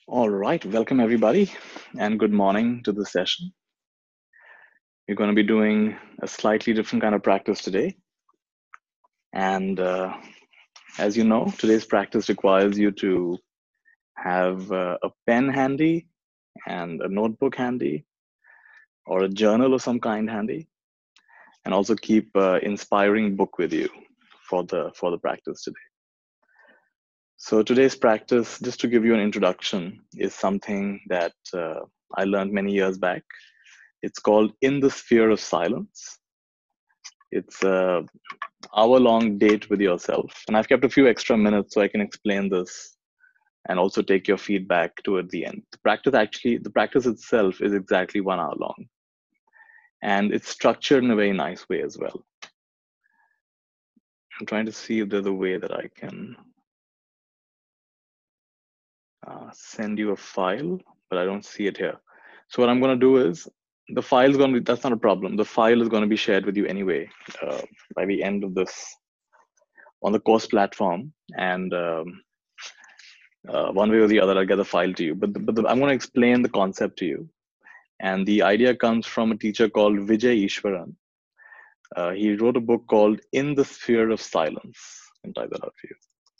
All right, welcome everybody, and good morning to the session. We're going to be doing a slightly different kind of practice today. And as you know, today's practice requires you to have a pen handy and a notebook handy, or a journal of some kind handy, and also keep inspiring book with you for the practice today. So today's practice, just to give you an introduction, is something that I learned many years back. It's called In the Sphere of Silence. It's a hour-long date with yourself. And I've kept a few extra minutes so I can explain this and also take your feedback toward the end. The practice itself is exactly 1 hour long. And it's structured in a very nice way as well. I'm trying to see if there's a way that I can send you a file, but I don't see it here. So what I'm going to do is, the file is going to be, that's not a problem. The file is going to be shared with you anyway by the end of this on the course platform. And one way or the other, I'll get the file to you. But I'm going to explain the concept to you. And the idea comes from a teacher called Vijay Ishwaran. He wrote a book called In the Sphere of Silence. I'll type that out for you.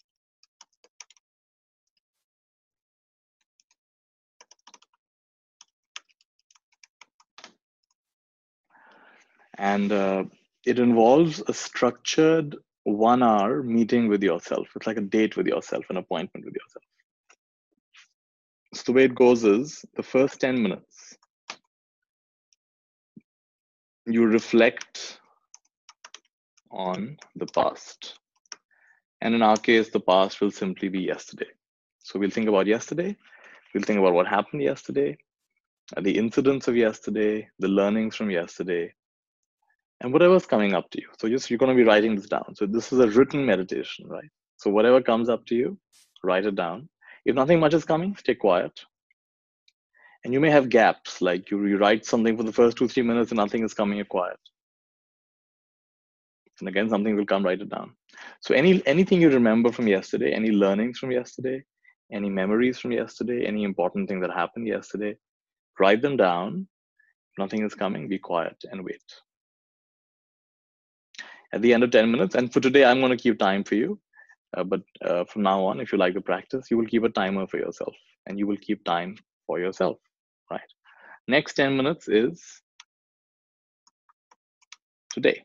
And it involves a structured 1 hour meeting with yourself. It's like a date with yourself, an appointment with yourself. So the way it goes is, the first 10 minutes, you reflect on the past. And in our case, the past will simply be yesterday. So we'll think about yesterday. We'll think about what happened yesterday, the incidents of yesterday, the learnings from yesterday, and whatever's coming up to you. So you're going to be writing this down. So this is a written meditation, right? So whatever comes up to you, write it down. If nothing much is coming, stay quiet. And you may have gaps, like you write something for the first 2-3 minutes and nothing is coming, you're quiet. And again, something will come, write it down. So anything you remember from yesterday, any learnings from yesterday, any memories from yesterday, any important thing that happened yesterday, write them down. If nothing is coming, be quiet and wait. At the end of 10 minutes, and for today, I'm going to keep time for you. But from now on, if you like the practice, you will keep a timer for yourself and you will keep time for yourself, right? Next 10 minutes is today.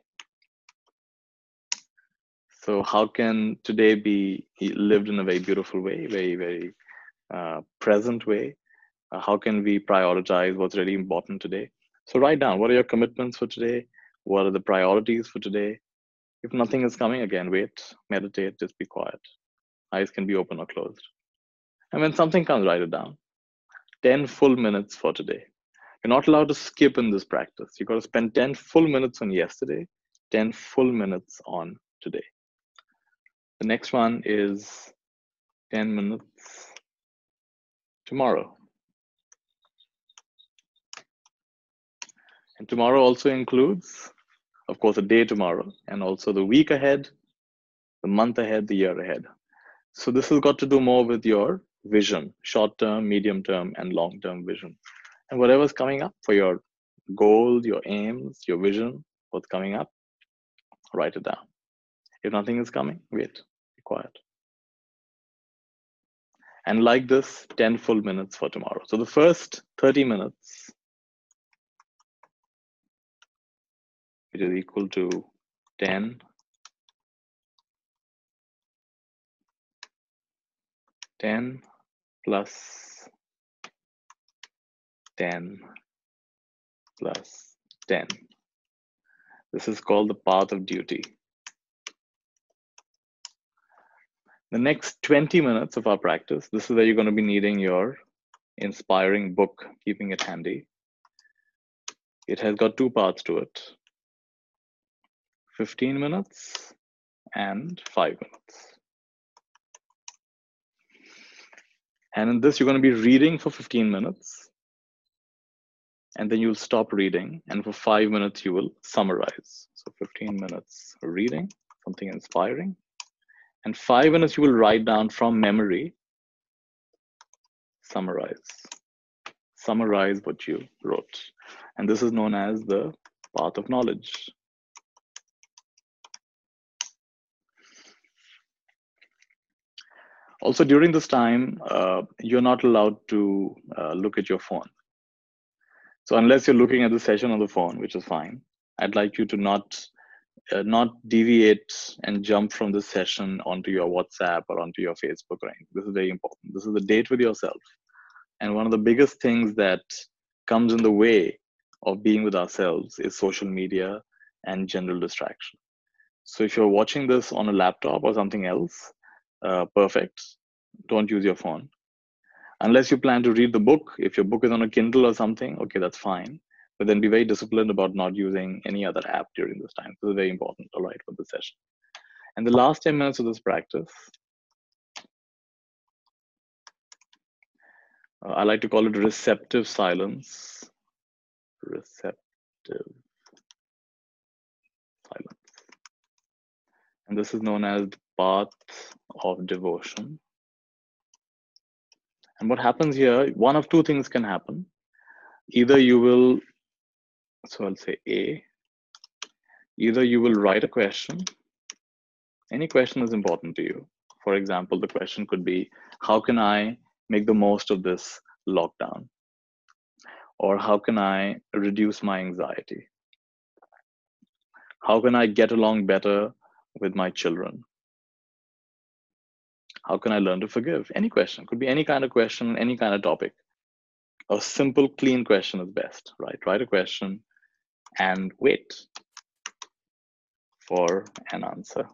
So how can today be lived in a very beautiful way, very, very present way? How can we prioritize what's really important today? So write down, what are your commitments for today? What are the priorities for today? If nothing is coming, again, wait, meditate, just be quiet. Eyes can be open or closed. And when something comes, write it down. 10 full minutes for today. You're not allowed to skip in this practice. You've got to spend 10 full minutes on yesterday, 10 full minutes on today. The next one is 10 minutes tomorrow. And tomorrow also includes, of course, a day tomorrow, and also the week ahead, the month ahead, the year ahead. So this has got to do more with your vision, short-term, medium-term, and long-term vision. And whatever's coming up for your goals, your aims, your vision, what's coming up, write it down. If nothing is coming, wait, be quiet. And like this, 10 full minutes for tomorrow. So the first 30 minutes, it is equal to 10 plus 10 plus 10. This is called the path of duty. The next 20 minutes of our practice, this is where you're going to be needing your inspiring book, keeping it handy. It has got 2 parts to it, 15 minutes and 5 minutes. And in this, you're going to be reading for 15 minutes. And then you'll stop reading. And for 5 minutes, you will summarize. So 15 minutes reading, something inspiring. And 5 minutes, you will write down from memory Summarize what you wrote. And this is known as the path of knowledge. Also, during this time, you're not allowed to look at your phone. So unless you're looking at the session on the phone, which is fine, I'd like you to not deviate and jump from this session onto your WhatsApp or onto your Facebook or anything. This is very important. This is a date with yourself. And one of the biggest things that comes in the way of being with ourselves is social media and general distraction. So if you're watching this on a laptop or something else, perfect. Don't use your phone. Unless you plan to read the book, if your book is on a Kindle or something, okay, that's fine. But then be very disciplined about not using any other app during this time. This is very important, all right, for the session. And the last 10 minutes of this practice, I like to call it receptive silence. Receptive silence. And this is known as the path of devotion. And what happens here, one of two things can happen. Either you will, so I'll say A, either you will write a question. Any question is important to you. For example, the question could be, how can I make the most of this lockdown? Or how can I reduce my anxiety? How can I get along better with my children? How can I learn to forgive? Any question, could be any kind of question, any kind of topic. A simple, clean question is best, right? Write a question and wait for an answer.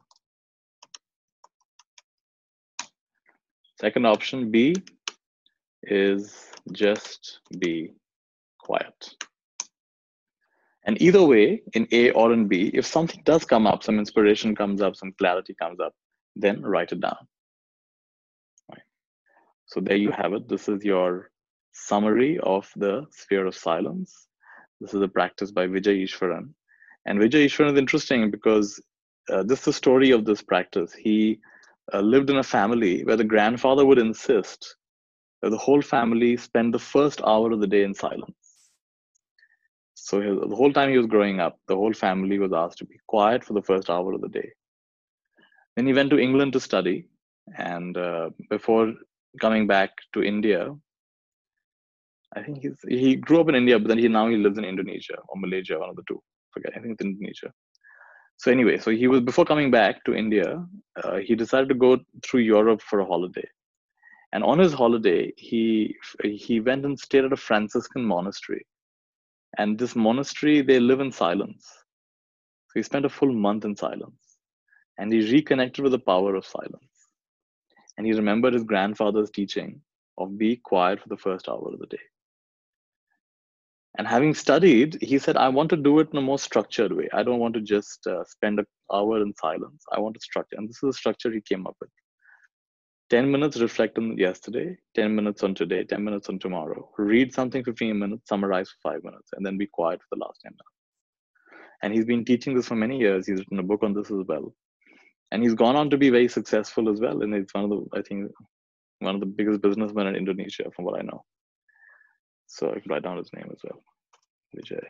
Second option, B, is just be quiet. And either way, in A or in B, if something does come up, some inspiration comes up, some clarity comes up, then write it down. Right. So there you have it. This is your summary of the sphere of silence. This is a practice by Vijay Easwaran. And Vijay Easwaran is interesting because this is the story of this practice. He lived in a family where the grandfather would insist that the whole family spend the first hour of the day in silence. So the whole time he was growing up, the whole family was asked to be quiet for the first hour of the day. Then he went to England to study. And before coming back to India, I think he grew up in India, but then now he lives in Indonesia or Malaysia, one of the two. Forget, I think it's Indonesia. So anyway, so he was, before coming back to India, he decided to go through Europe for a holiday. And on his holiday, he went and stayed at a Franciscan monastery. And this monastery, they live in silence. So he spent a full month in silence. And he reconnected with the power of silence. And he remembered his grandfather's teaching of be quiet for the first hour of the day. And having studied, he said, I want to do it in a more structured way. I don't want to just spend an hour in silence. I want to structure. And this is the structure he came up with. 10 minutes reflect on yesterday, 10 minutes on today, 10 minutes on tomorrow. Read something for 15 minutes, summarize for 5 minutes, and then be quiet for the last 10 minutes. And he's been teaching this for many years. He's written a book on this as well. And he's gone on to be very successful as well. And he's one of the, I think, one of the biggest businessmen in Indonesia, from what I know. So I can write down his name as well, Vijay.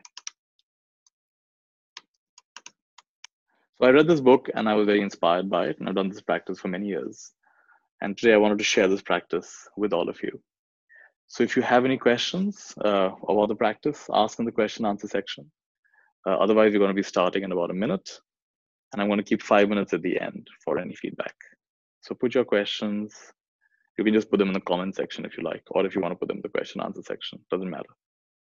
So I read this book and I was very inspired by it. And I've done this practice for many years. And today I wanted to share this practice with all of you. So if you have any questions about the practice, ask in the question answer section. Otherwise, we're going to be starting in about a minute. And I'm going to keep 5 minutes at the end for any feedback. So put your questions. You can just put them in the comment section if you like, or if you want to put them in the question answer section, doesn't matter.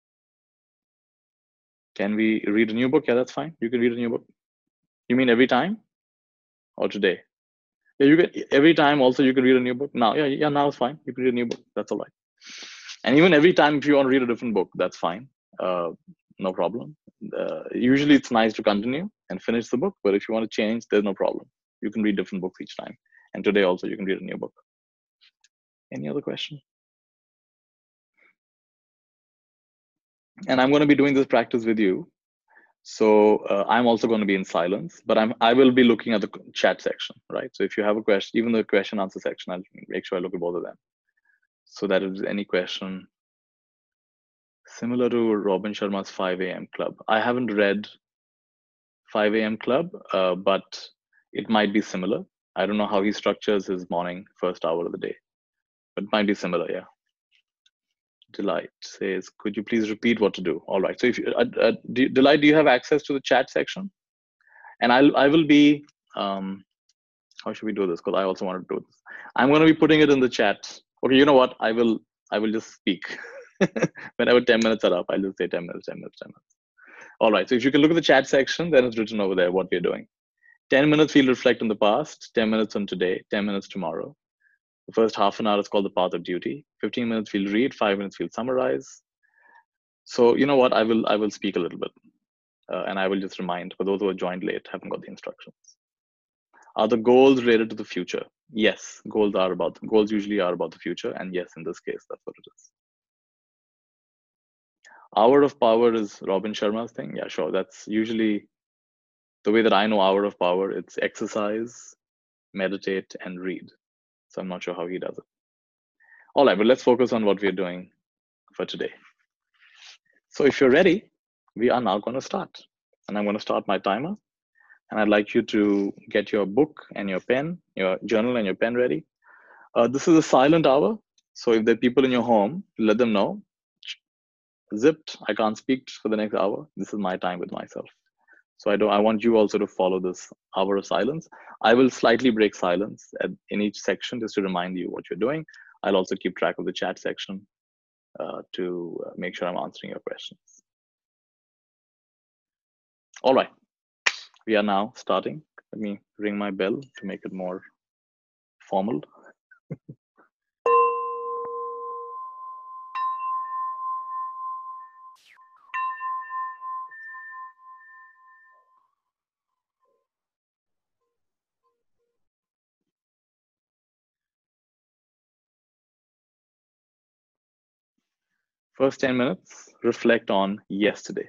Can we read a new book? Yeah, that's fine. You can read a new book. You mean every time or today? Yeah, you can every time also you can read a new book. Now, yeah, now it's fine. You can read a new book. That's all right. And even every time if you want to read a different book, that's fine. No problem. Usually it's nice to continue and finish the book, but if you want to change, there's no problem. You can read different books each time. And today also you can read a new book. Any other question? And I'm going to be doing this practice with you. So I'm also going to be in silence, but I will be looking at the chat section, right? So if you have a question, even the question answer section, I'll make sure I look at both of them. so that if there's any question similar to Robin Sharma's 5 a.m. club. I haven't read 5 a.m. club, but it might be similar. I don't know how he structures his morning first hour of the day, but it might be similar. Yeah. Delight says, could you please repeat what to do? All right. So if you, Delight, do you have access to the chat section? And I will be, how should we do this? Because I also want to do this. I'm going to be putting it in the chat. Okay, you know what? I will just speak. Whenever 10 minutes are up, I'll just say 10 minutes, 10 minutes, 10 minutes. All right. So if you can look at the chat section, then it's written over there what we're doing. 10 minutes we'll reflect on the past, 10 minutes on today, 10 minutes tomorrow. The first half an hour is called the path of duty. 15 minutes we'll read, 5 minutes we'll summarize. So you know what? I will speak a little bit, and I will just remind for those who have joined late, haven't got the instructions. Are the goals related to the future? Yes, goals usually are about the future, and yes, in this case, that's what it is. Hour of Power is Robin Sharma's thing. Yeah, sure. That's usually the way that I know Hour of Power. It's exercise, meditate, and read. So I'm not sure how he does it. All right, but let's focus on what we're doing for today. So if you're ready, we are now going to start. And I'm going to start my timer. And I'd like you to get your book and your pen, your journal and your pen ready. This is a silent hour. So if there are people in your home, let them know. Zipped, I can't speak for the next hour. This is my time with myself. So I want you also to follow this hour of silence. I will slightly break silence in each section just to remind you what you're doing. I'll also keep track of the chat section to make sure I'm answering your questions. All right, we are now starting. Let me ring my bell to make it more formal. First 10 minutes, reflect on yesterday.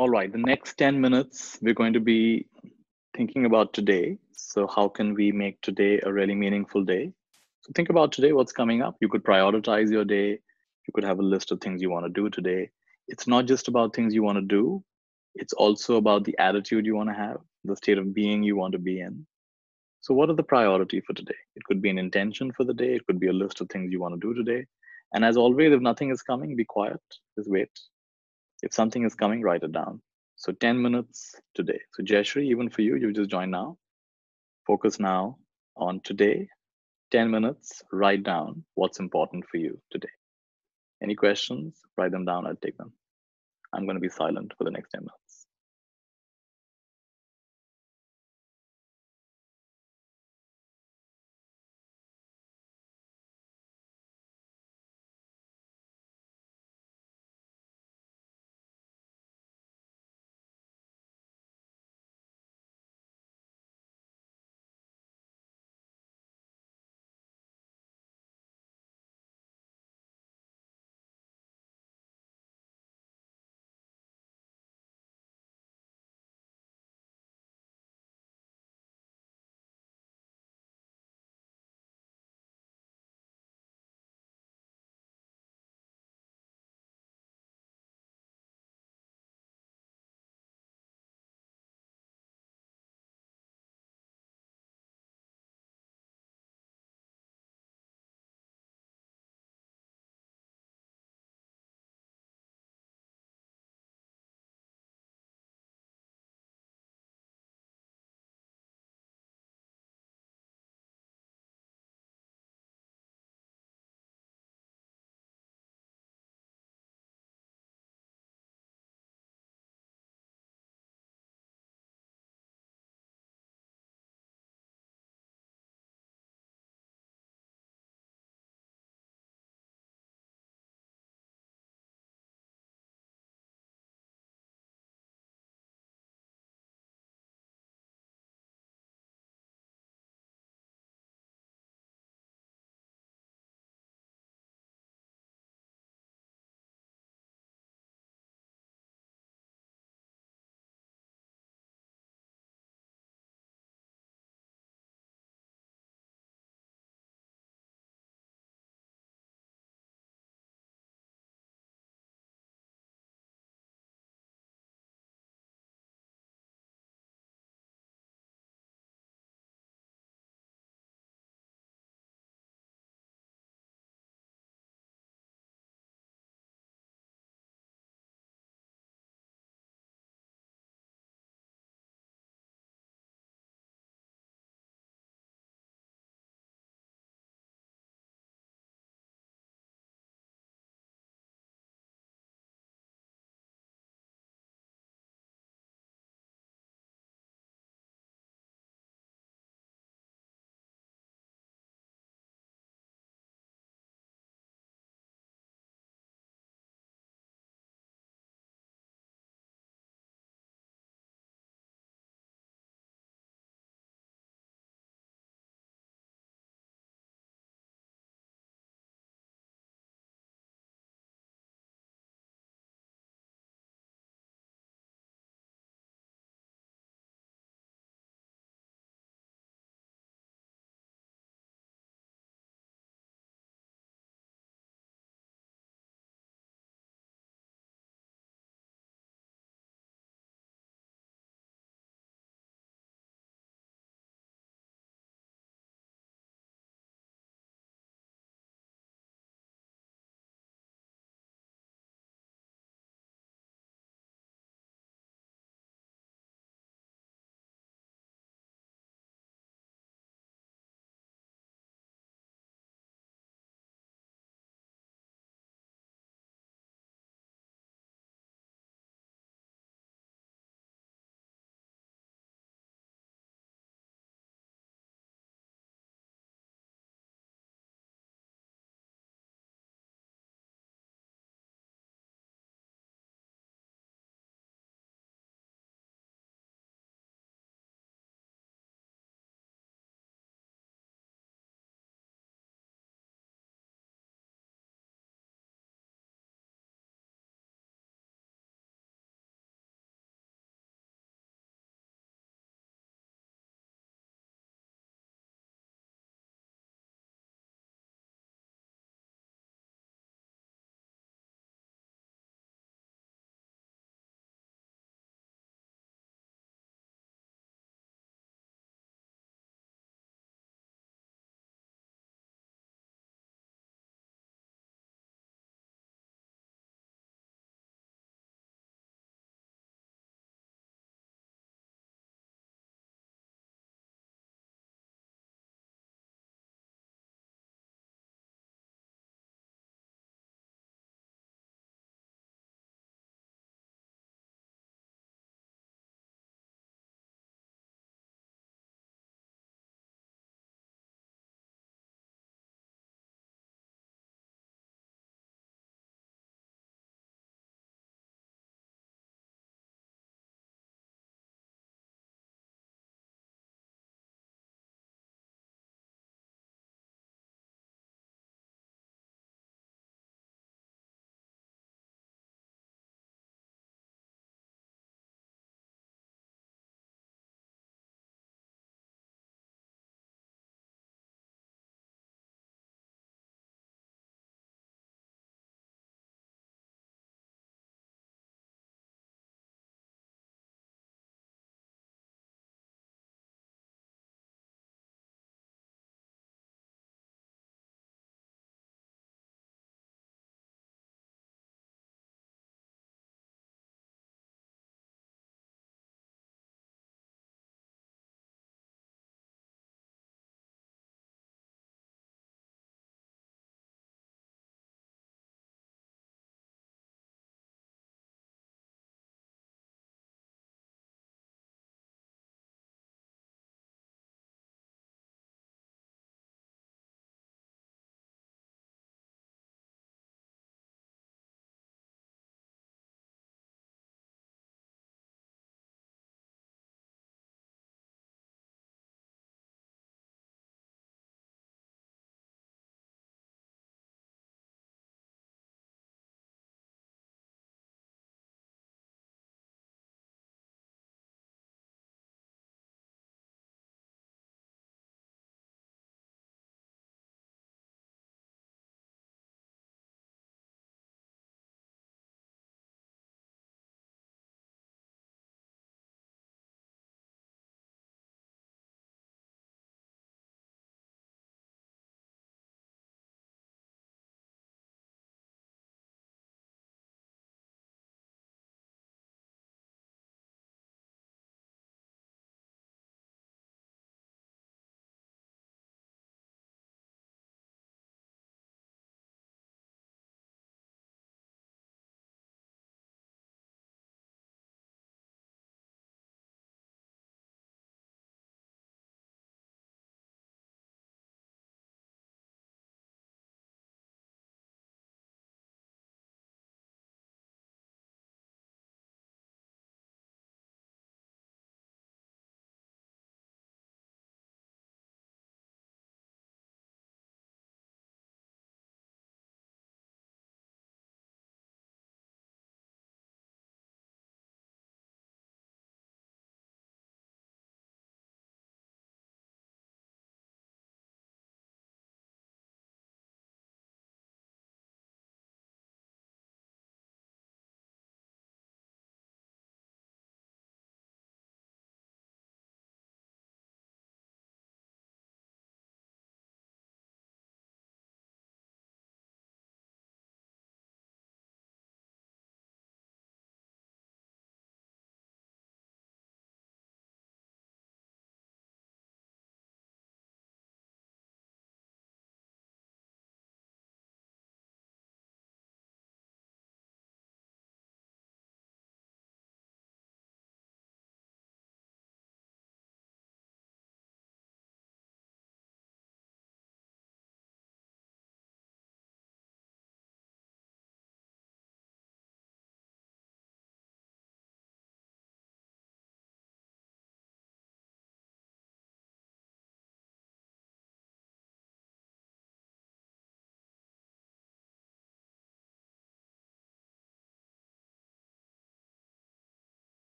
All right, the next 10 minutes, we're going to be thinking about today. So how can we make today a really meaningful day? So think about today, what's coming up. You could prioritize your day. You could have a list of things you want to do today. It's not just about things you want to do. It's also about the attitude you want to have, the state of being you want to be in. So what are the priority for today? It could be an intention for the day. It could be a list of things you want to do today. And as always, if nothing is coming, be quiet, just wait. If something is coming, write it down. So 10 minutes today. So Jayashree, even for you, you just joined now. Focus now on today. 10 minutes, write down what's important for you today. Any questions? Write them down, I'll take them. I'm going to be silent for the next 10 minutes.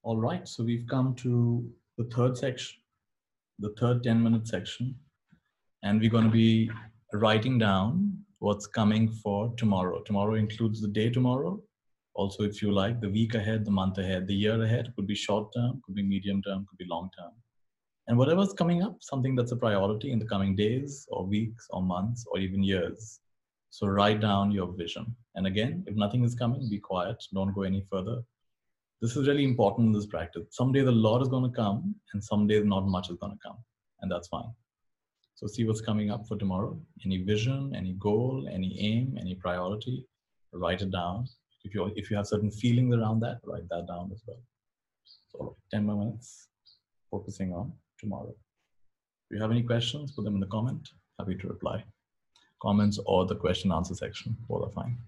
All right, so we've come to the third section, the third 10-minute section, and we're going to be writing down what's coming for tomorrow. Tomorrow includes the day tomorrow. Also, if you like, the week ahead, the month ahead, the year ahead, could be short term, could be medium term, could be long term. And whatever's coming up, something that's a priority in the coming days or weeks or months or even years. So write down your vision. And again, if nothing is coming, be quiet, don't go any further. This is really important in this practice. Some days a lot is going to come, and some days not much is going to come, and that's fine. So see what's coming up for tomorrow. Any vision, any goal, any aim, any priority, write it down. If you have certain feelings around that, write that down as well. So 10 more minutes focusing on tomorrow. If you have any questions, put them in the comment. Happy to reply. Comments or the question answer section, both are fine.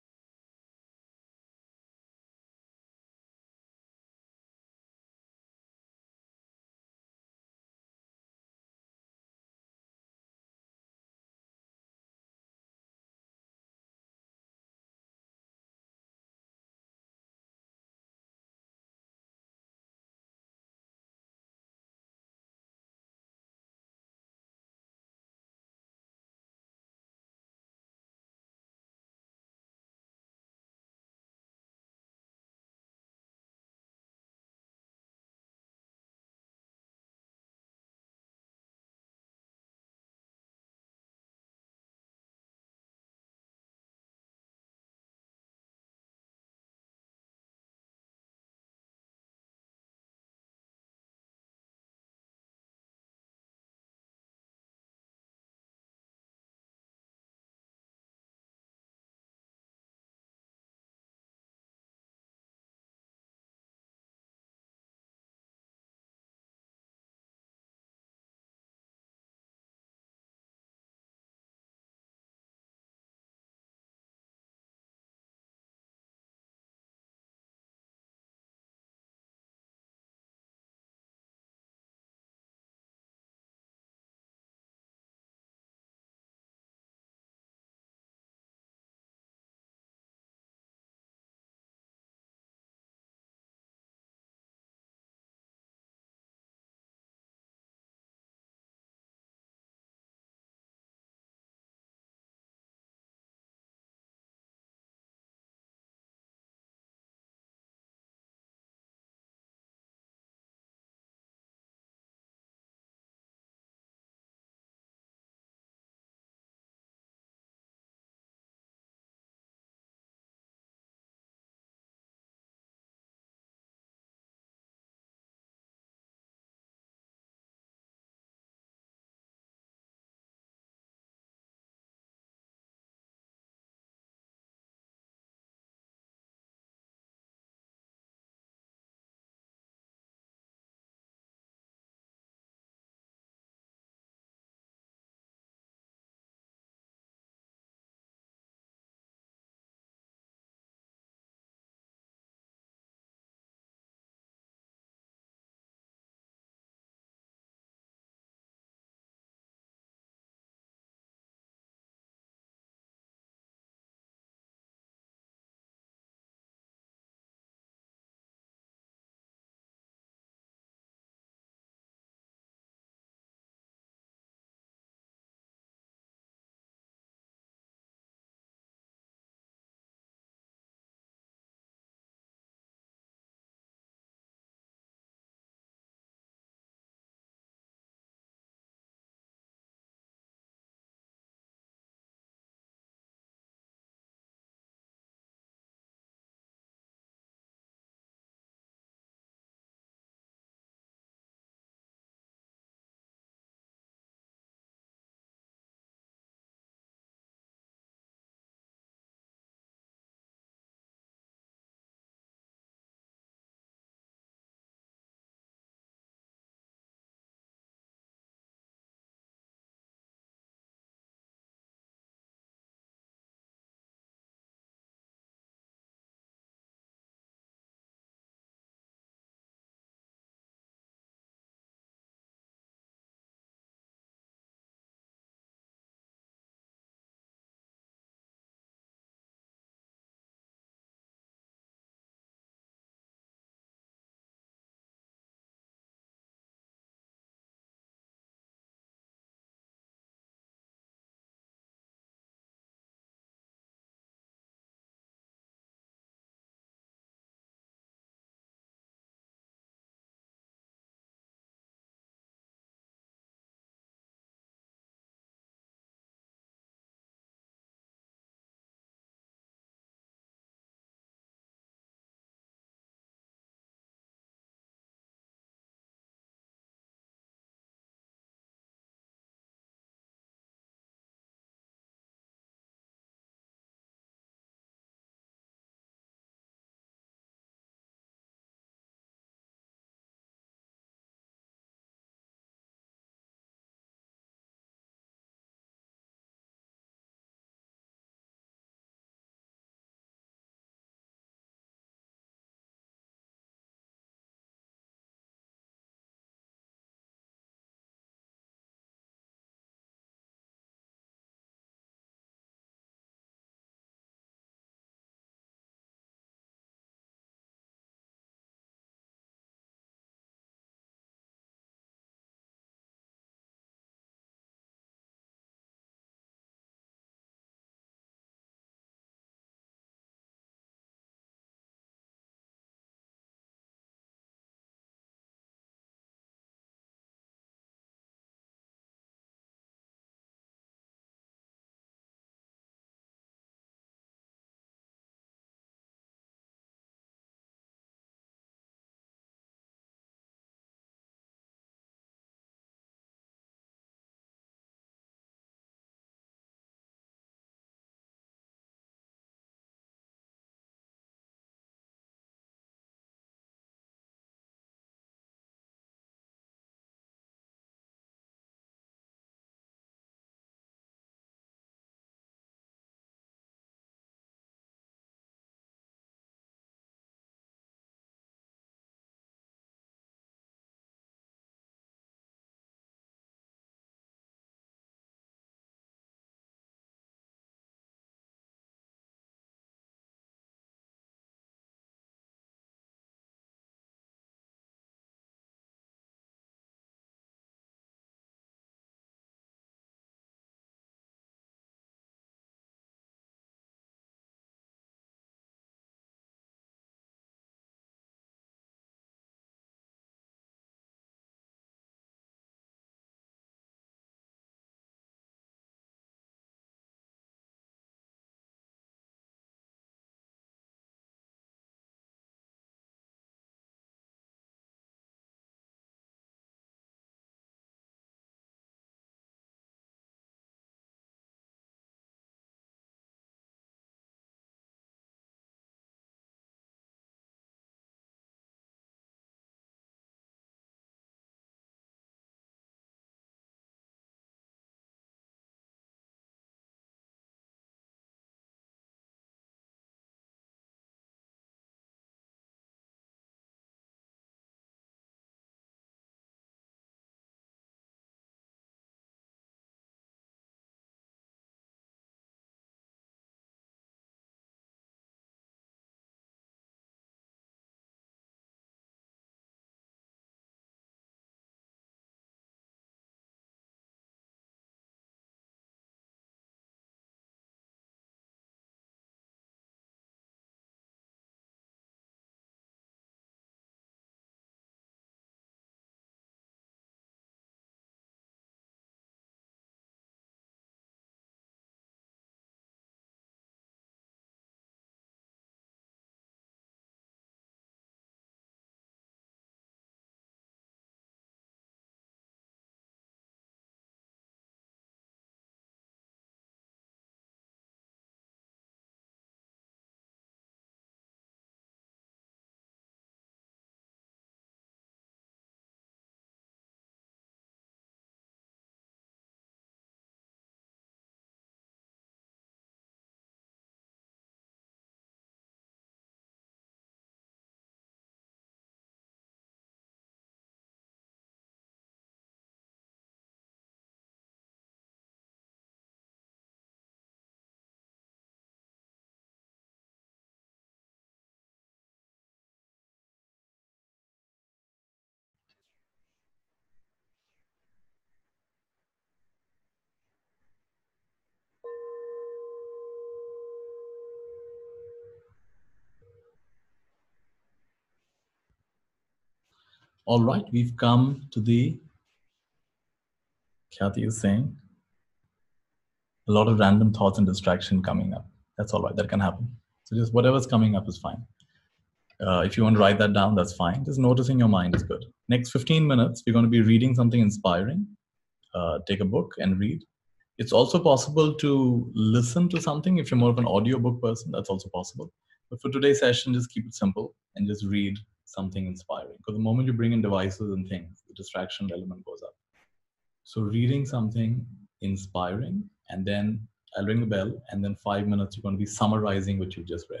All right, we've come to the, Khyati is saying, a lot of random thoughts and distraction coming up. That's all right, that can happen. So just whatever's coming up is fine. If you want to write that down, that's fine. Just noticing your mind is good. Next 15 minutes, we're going to be reading something inspiring. Take a book and read. It's also possible to listen to something. If you're more of an audiobook person, that's also possible. But for today's session, just keep it simple and just read something inspiring. Because the moment you bring in devices and things, the distraction element goes up. So reading something inspiring, and then I'll ring the bell, and then 5 minutes, you're going to be summarizing what you just read.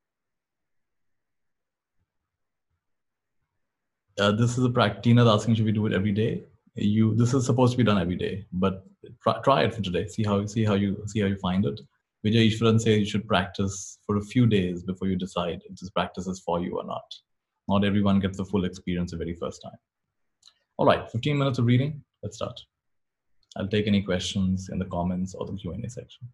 This is a practice. Tina's asking, should we do it every day? This is supposed to be done every day, but try it for today. See how you find it. Vijay Ishwaran says you should practice for a few days before you decide if this practice is for you or not. Not everyone gets the full experience the very first time. All right, 15 minutes of reading. Let's start. I'll take any questions in the comments or the Q&A section.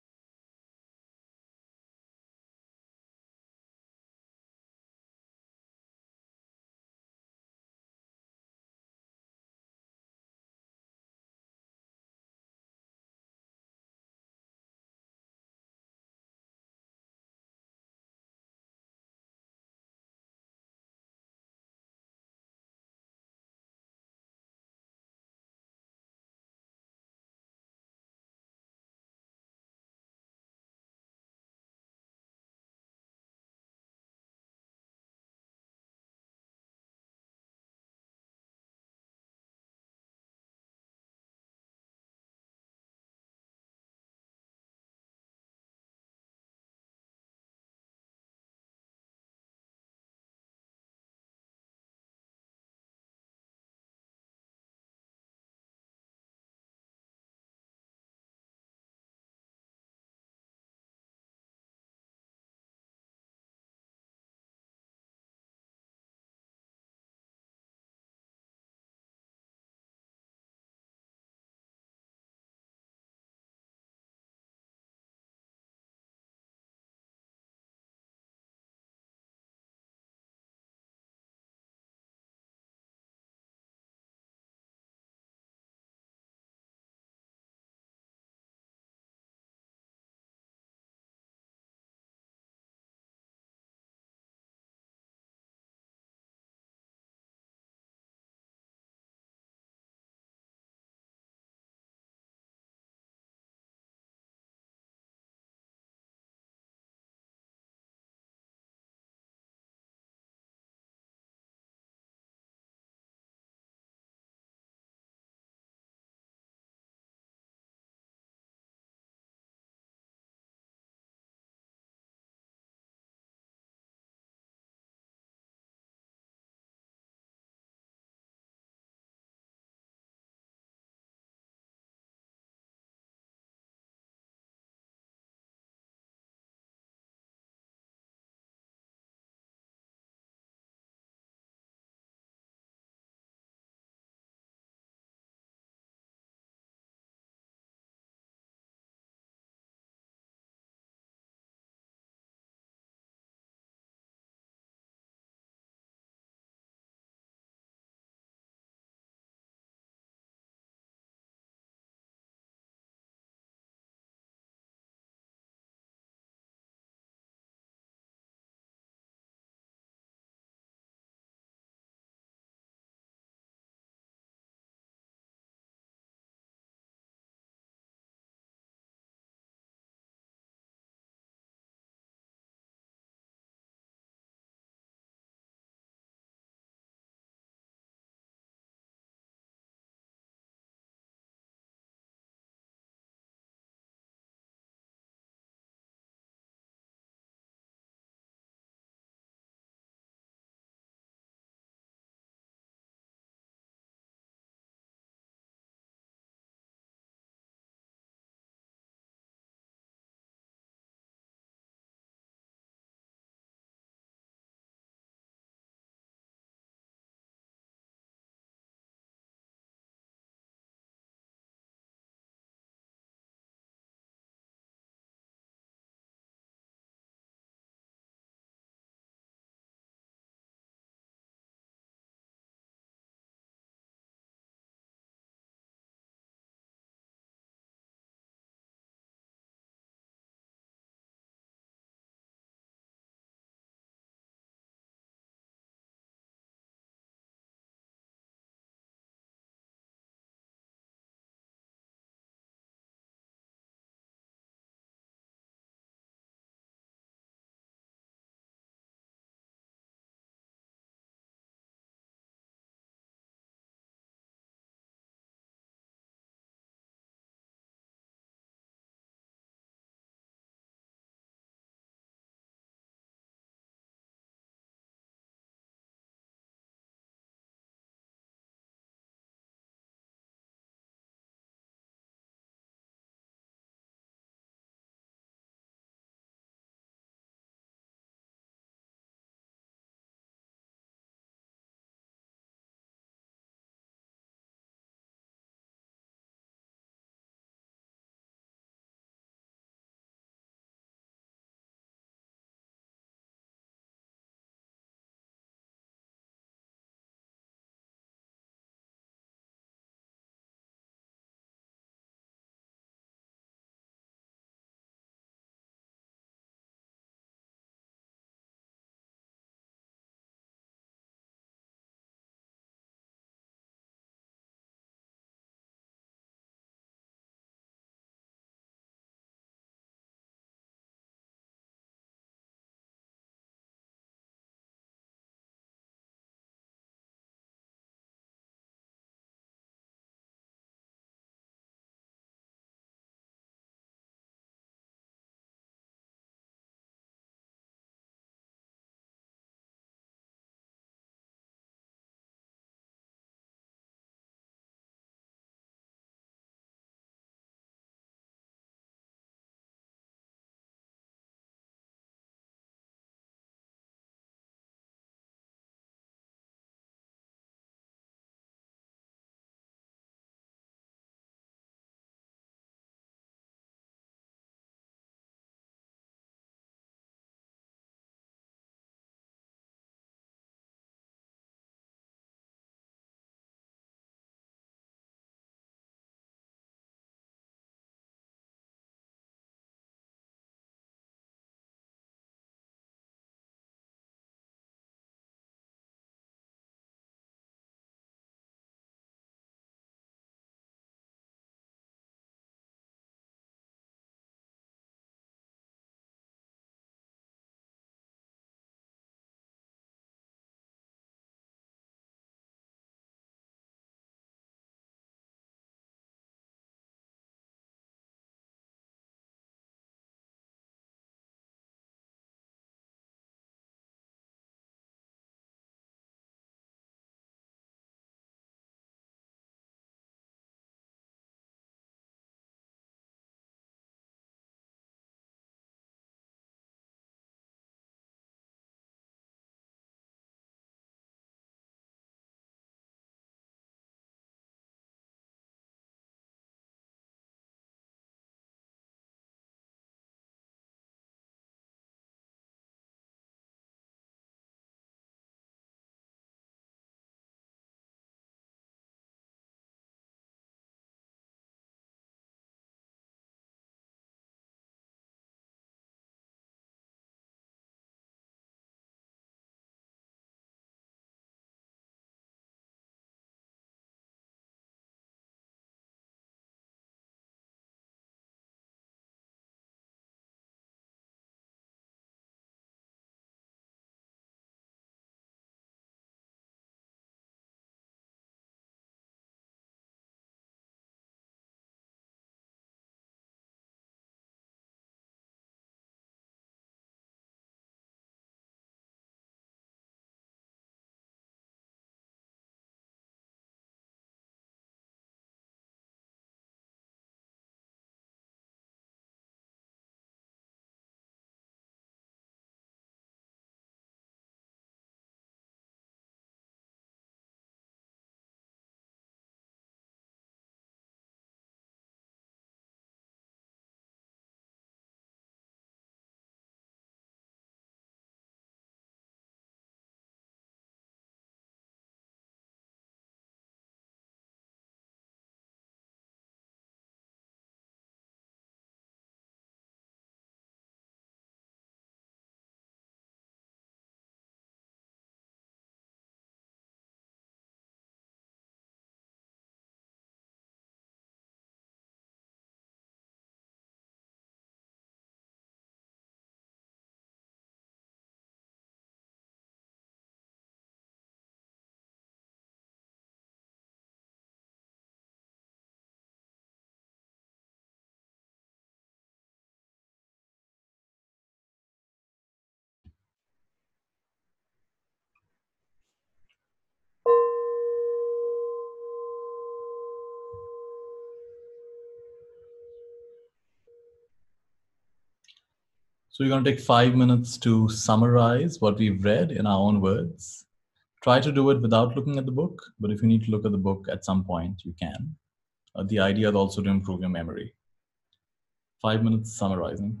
So we're going to take 5 minutes to summarize what we've read in our own words. Try to do it without looking at the book, but if you need to look at the book at some point, you can. The idea is also to improve your memory. 5 minutes summarizing.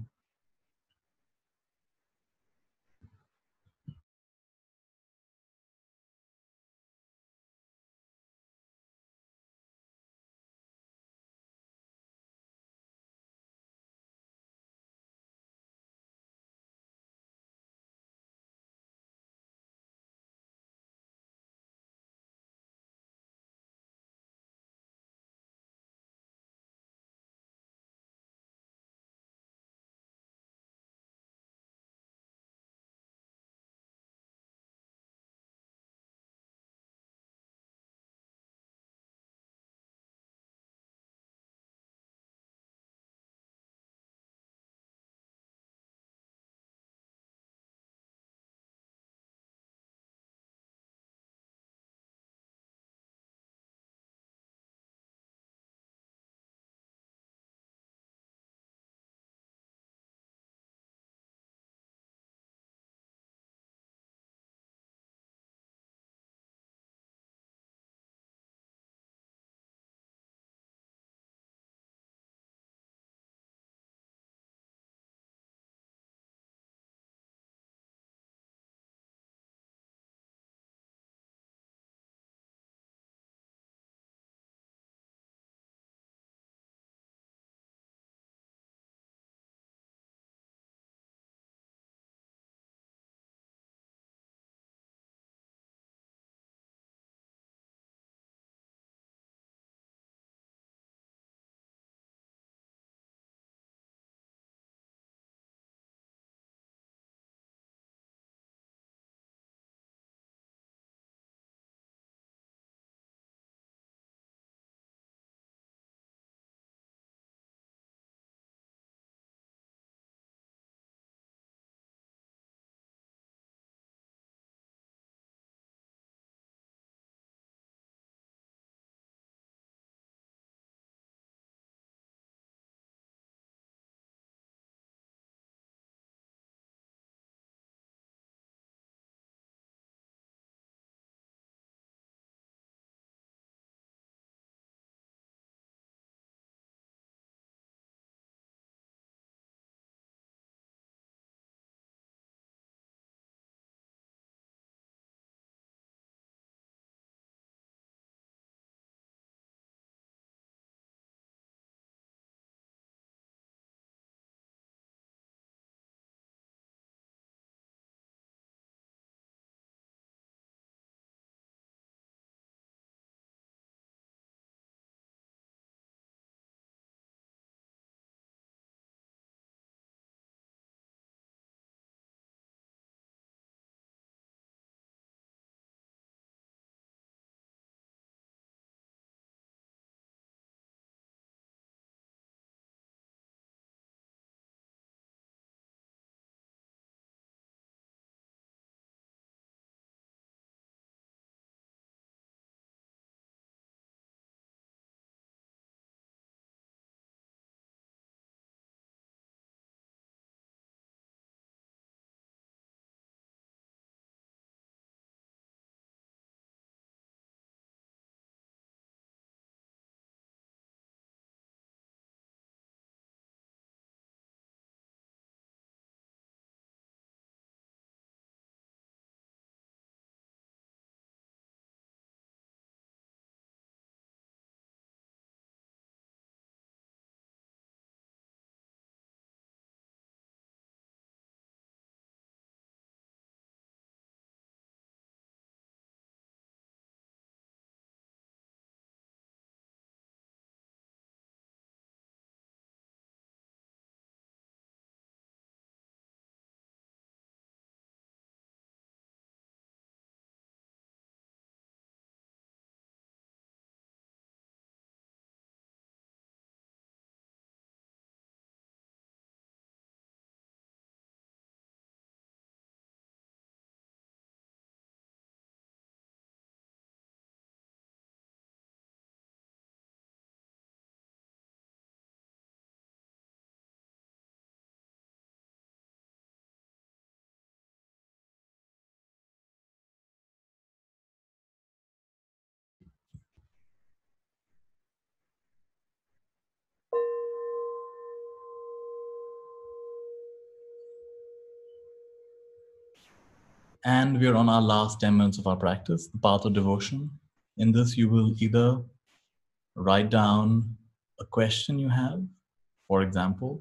And we're on our last 10 minutes of our practice, the path of devotion. In this, you will either write down a question you have, for example,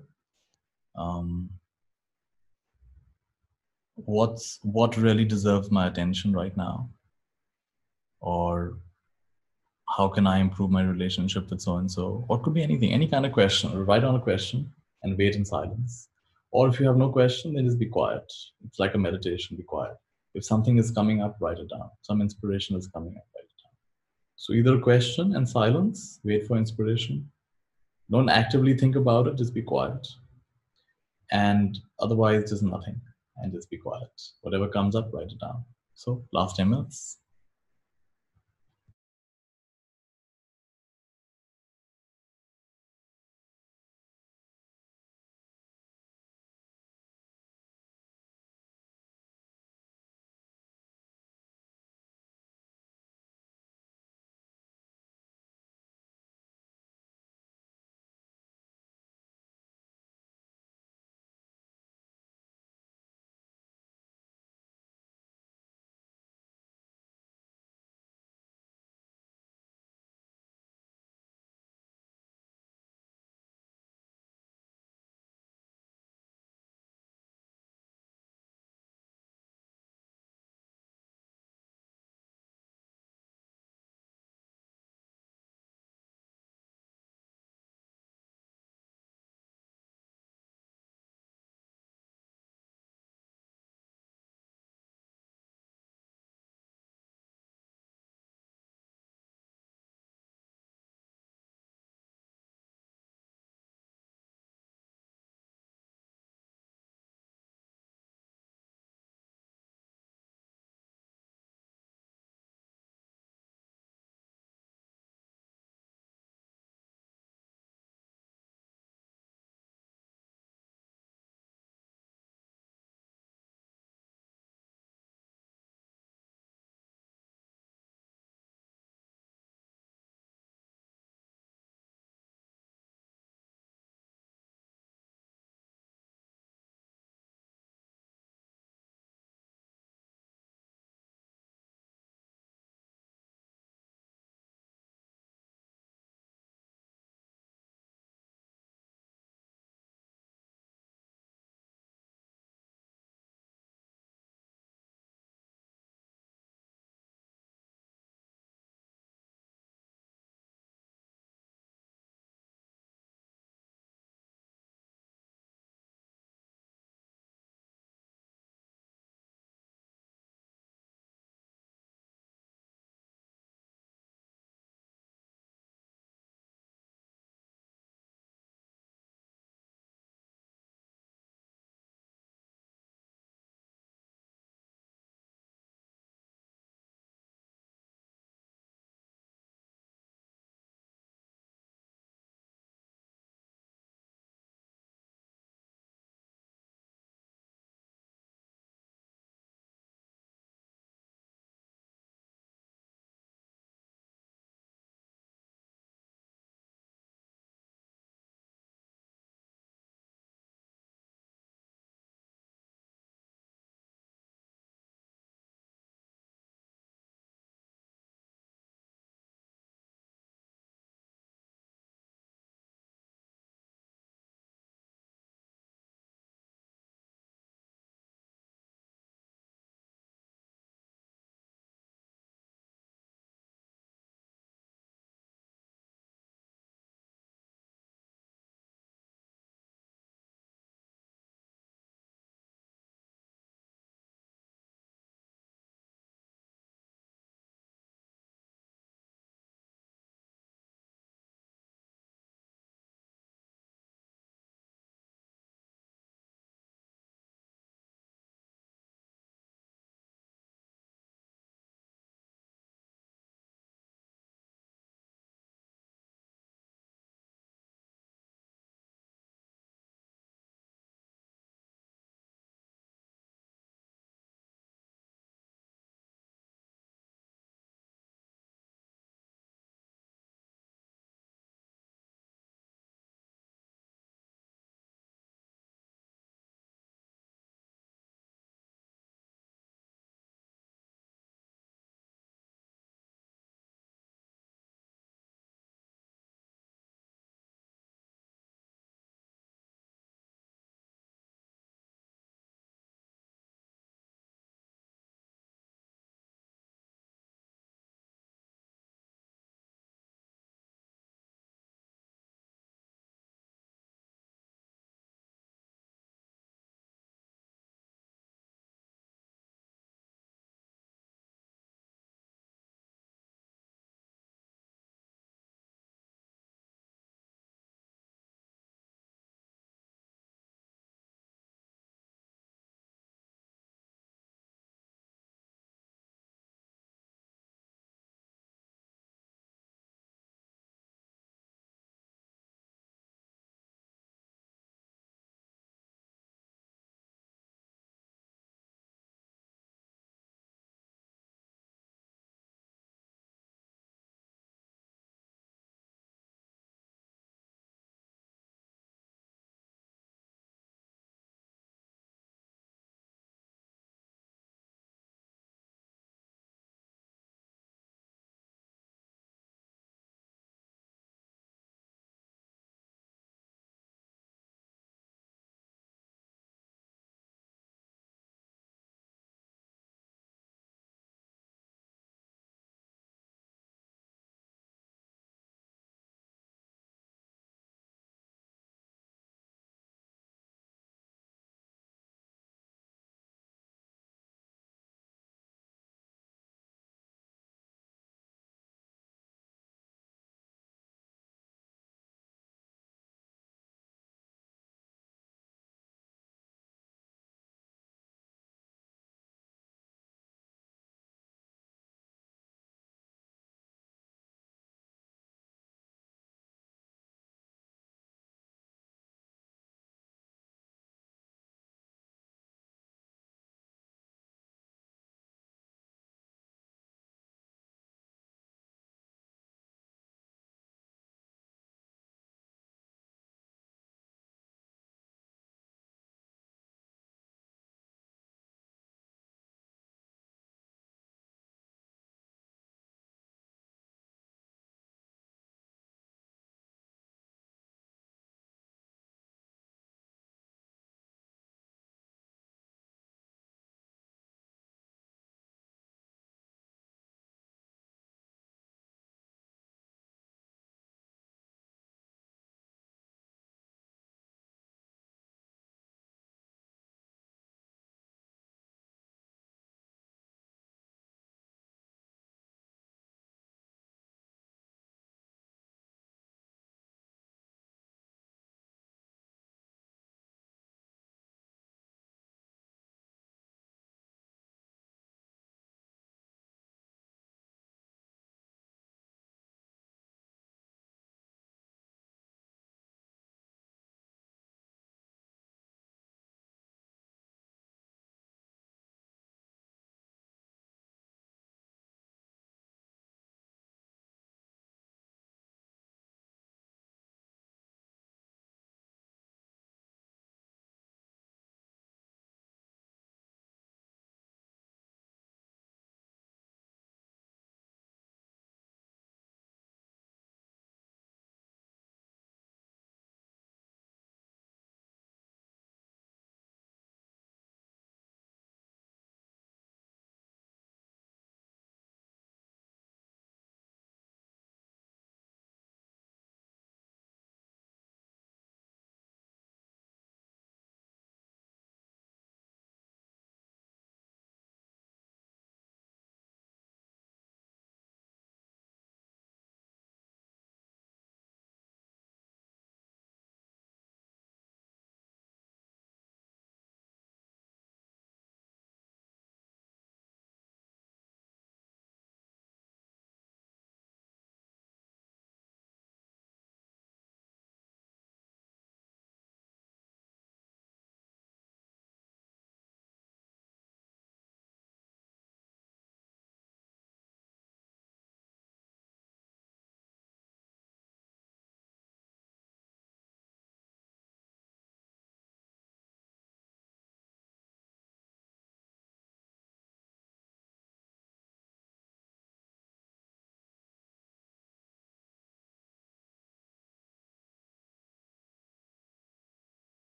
what really deserves my attention right now? Or how can I improve my relationship with so-and-so? Or it could be anything, any kind of question. Or write down a question and wait in silence. Or if you have no question, then just be quiet. It's like a meditation, be quiet. If something is coming up, write it down. Some inspiration is coming up, write it down. So either question and silence, wait for inspiration. Don't actively think about it, just be quiet. And otherwise, just nothing. And just be quiet. Whatever comes up, write it down. So last 10 minutes.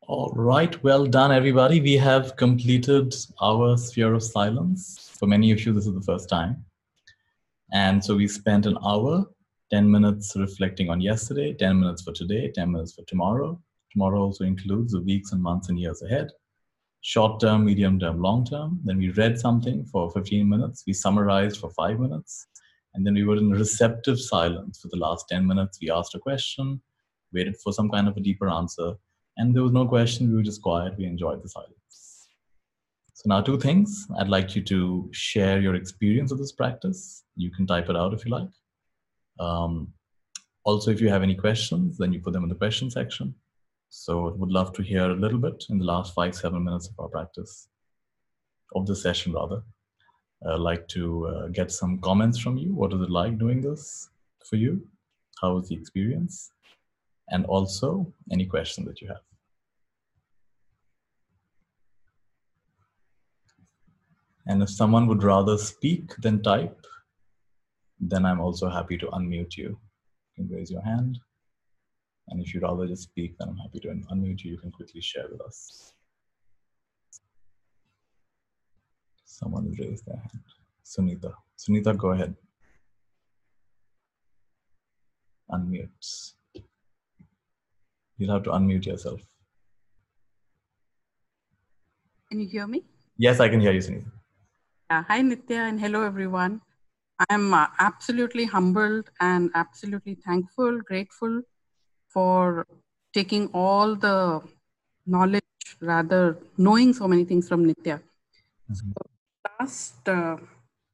All right, well done, everybody. We have completed our sphere of silence. For many of you, this is the first time. And so we spent an hour, 10 minutes reflecting on yesterday, 10 minutes for today, 10 minutes for tomorrow. Tomorrow also includes the weeks and months and years ahead. Short term, medium term, long term. Then we read something for 15 minutes. We summarized for 5 minutes. And then we were in receptive silence for the last 10 minutes. We asked a question, waited for some kind of a deeper answer. And there was no question. We were just quiet. We enjoyed the silence. So now 2 things. I'd like you to share your experience of this practice. You can type it out if you like. Also, if you have any questions, then you put them in the question section. So I would love to hear a little bit in the last 5-7 minutes of our practice, of the session rather. I'd like to get some comments from you. What is it like doing this for you? How was the experience? And also any question that you have. And if someone would rather speak than type, then I'm also happy to unmute you. You can raise your hand. And if you'd rather just speak, then I'm happy to unmute you. You can quickly share with us. Someone has raised their hand. Sunita. Sunita, go ahead. Unmute. You'll have to unmute yourself. Can you hear me? Yes, I can hear you, Sunita. Hi, Nitya, and hello, everyone. I'm absolutely humbled and absolutely thankful, grateful for taking all the knowledge, rather knowing so many things from Nitya. Mm-hmm. So last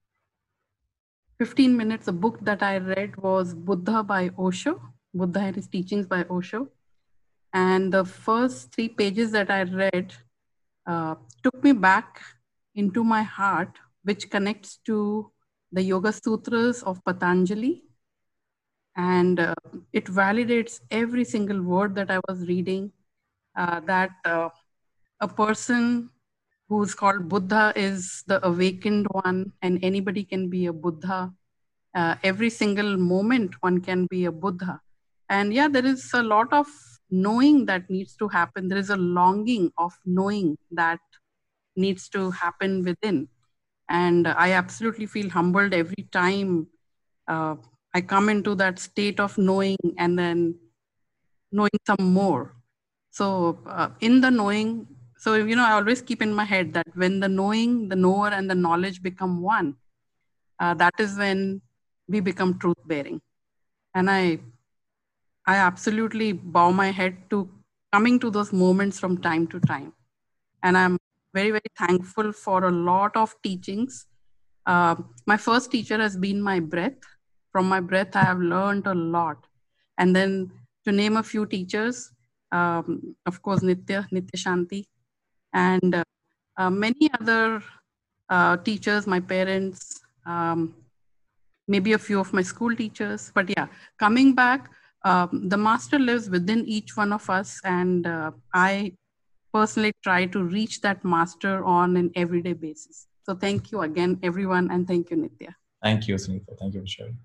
15 minutes, the book that I read was Buddha by Osho, Buddha and His Teachings by Osho. And the first 3 pages that I read took me back into my heart, which connects to the Yoga Sutras of Patanjali. And it validates every single word that I was reading, that a person who's called Buddha is the awakened one, and anybody can be a Buddha. Every single moment one can be a Buddha. And yeah, there is a lot of knowing that needs to happen. There is a longing of knowing that needs to happen within. And I absolutely feel humbled every time I come into that state of knowing and then knowing some more. So in the knowing, so, I always keep in my head that when the knowing, the knower, and the knowledge become one, that is when we become truth bearing. And I absolutely bow my head to coming to those moments from time to time. And I'm very, very thankful for a lot of teachings. My first teacher has been my breath. From my breath, I have learned a lot. And then to name a few teachers, of course, Nitya Shanti, and many other teachers, my parents, maybe a few of my school teachers. But yeah, coming back, the master lives within each one of us. And I personally try to reach that master on an everyday basis. So thank you again, everyone. And thank you, Nitya. Thank you, Sunita. Thank you for sharing.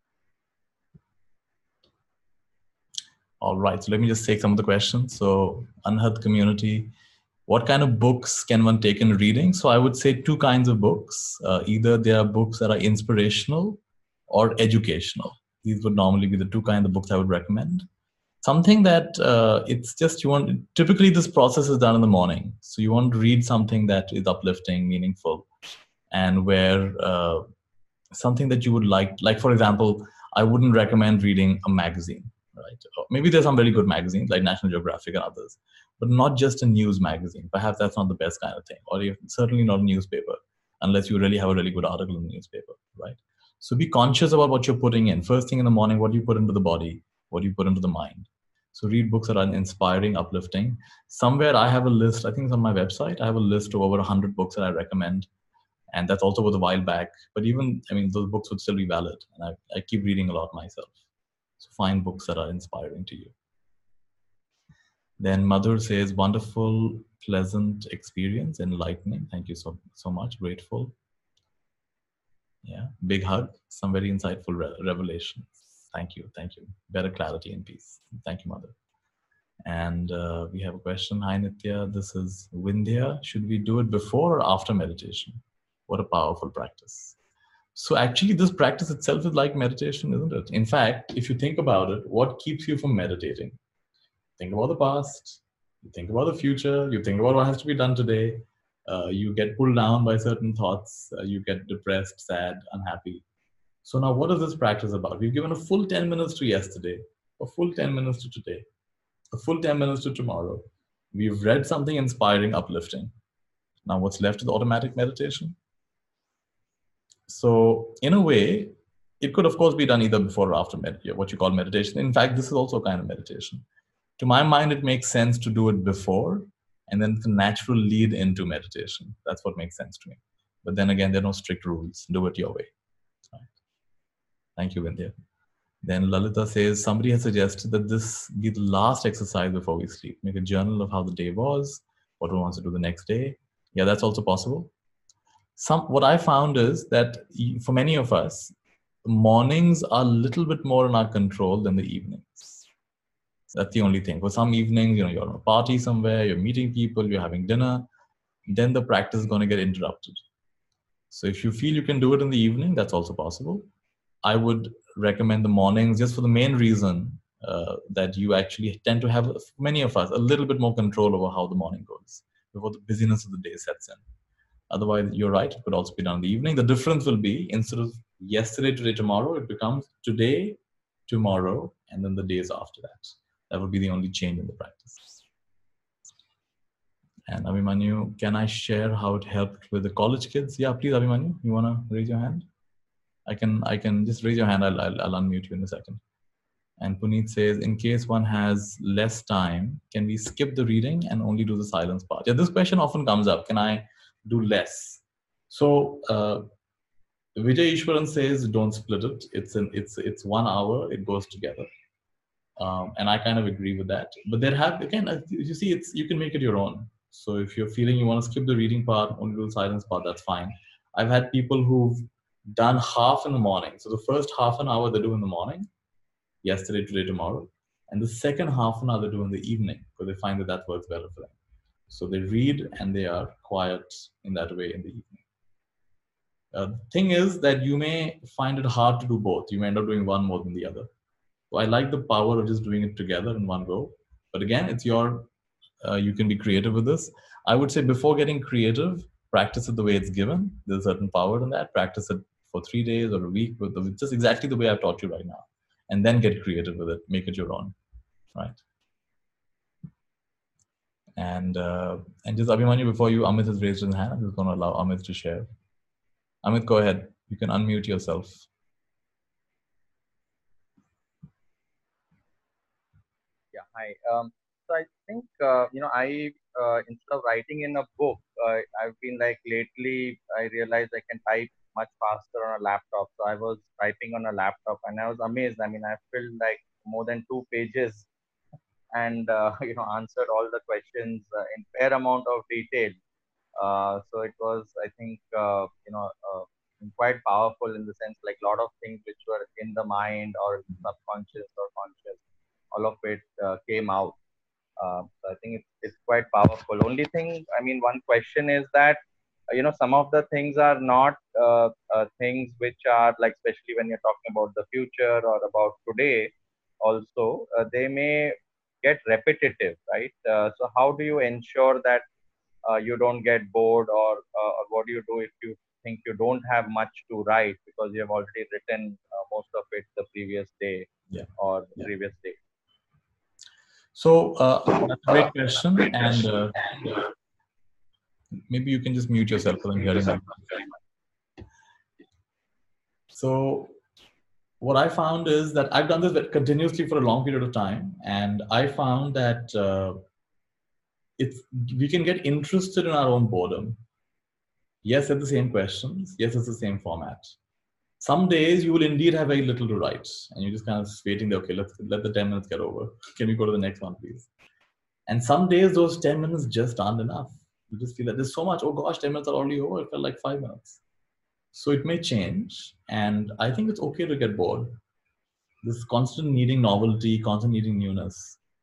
All right, so let me just take some of the questions. So, Anhad community, what kind of books can one take in reading? So I would say 2 kinds of books. Either there are books that are inspirational or educational. These would normally be the 2 kinds of books I would recommend. Something that it's just typically this process is done in the morning. So you want to read something that is uplifting, meaningful, and where something that you would like for example, I wouldn't recommend reading a magazine, right? Maybe there's some very good magazines like National Geographic and others, but not just a news magazine. Perhaps that's not the best kind of thing, or certainly not a newspaper, unless you really have a really good article in the newspaper, right? So be conscious about what you're putting in. First thing in the morning, what do you put into the body? What do you put into the mind? So read books that are inspiring, uplifting. Somewhere I have a list, I think it's on my website, I have a list of over 100 books that I recommend. And that's also was a while back. But even, those books would still be valid. And I keep reading a lot myself. So find books that are inspiring to you. Then Madhur says, wonderful, pleasant experience, enlightening. Thank you so much. Grateful. Yeah, big hug. Some very insightful revelations. Thank you. Better clarity and peace. Thank you, Mother. And we have a question. Hi, Nitya. This is Vindhya. Should we do it before or after meditation? What a powerful practice. So actually, this practice itself is like meditation, isn't it? In fact, if you think about it, what keeps you from meditating? Think about the past, you think about the future, you think about what has to be done today. You get pulled down by certain thoughts, you get depressed, sad, unhappy. So now what is this practice about? We've given a full 10 minutes to yesterday, a full 10 minutes to today, a full 10 minutes to tomorrow. We've read something inspiring, uplifting. Now what's left is automatic meditation. So in a way, it could of course be done either before or after what you call meditation. In fact, this is also a kind of meditation. To my mind, it makes sense to do it before, and then the natural lead into meditation. That's what makes sense to me. But then again, there are no strict rules. Do it your way. Right. Thank you, Vindhya. Then Lalita says, somebody has suggested that this be the last exercise before we sleep. Make a journal of how the day was, what one wants to do the next day. Yeah, that's also possible. What I found is that for many of us, mornings are a little bit more in our control than the evenings. That's the only thing. For some evenings, you're on a party somewhere, you're meeting people, you're having dinner, then the practice is going to get interrupted. So if you feel you can do it in the evening, that's also possible. I would recommend the mornings just for the main reason that you actually tend to have, many of us, a little bit more control over how the morning goes before the busyness of the day sets in. Otherwise, you're right, it could also be done in the evening. The difference will be, instead of yesterday, today, tomorrow, it becomes today, tomorrow, and then the days after that. That would be the only change in the practice. And Abhimanyu, can I share how it helped with the college kids? Yeah, please, Abhimanyu, you want to raise your hand? I can just raise your hand. I'll unmute you in a second. And Puneet says, in case one has less time, can we skip the reading and only do the silence part? Yeah, this question often comes up. Can I do less? So Vijay Ishwaran says, don't split it. It's 1 hour. It goes together. And I kind of agree with that. But there have, again, you see, you can make it your own. So if you're feeling you want to skip the reading part, only do the silence part, that's fine. I've had people who've done half in the morning. So the first half an hour they do in the morning, yesterday, today, tomorrow. And the second half an hour they do in the evening, because they find that works better for them. So they read and they are quiet in that way in the evening. The thing is that you may find it hard to do both. You may end up doing one more than the other. So I like the power of just doing it together in one go. But again, it's you can be creative with this. I would say before getting creative, practice it the way it's given. There's a certain power in that. Practice it for 3 days or a week with just exactly the way I've taught you right now. And then get creative with it. Make it your own, right? And just Abhimanyu, before you, Amit has raised his hand. I'm just going to allow Amit to share. Amit, go ahead. You can unmute yourself. Yeah, hi. So I think, I, instead of writing in a book, I've been like lately, I realized I can type much faster on a laptop. So I was typing on a laptop and I was amazed. I mean, I filled like more than 2 pages and, answered all the questions in fair amount of detail. So it was, I think, quite powerful in the sense like a lot of things which were in the mind or subconscious or conscious, all of it came out. So I think it's quite powerful. Only thing, I mean, one question is that, some of the things are not things which are like, especially when you're talking about the future or about today, also, they may get repetitive, right? So how do you ensure that you don't get bored, or what do you do if you think you don't have much to write because you have already written most of it the previous day or the previous day? So that's a great question, and maybe you can just mute yourself because I'm hearing that. So what I found is that I've done this continuously for a long period of time, and I found that we can get interested in our own boredom. Yes, at the same questions. Yes, it's the same format. Some days you will indeed have very little to write, and you're just kind of waiting there. Okay, let the 10 minutes get over. Can we go to the next one, please? And some days those 10 minutes just aren't enough. You just feel that there's so much. Oh gosh, 10 minutes are already over. It felt like 5 minutes. So it may change, and I think it's okay to get bored. This constant needing novelty, constant needing newness.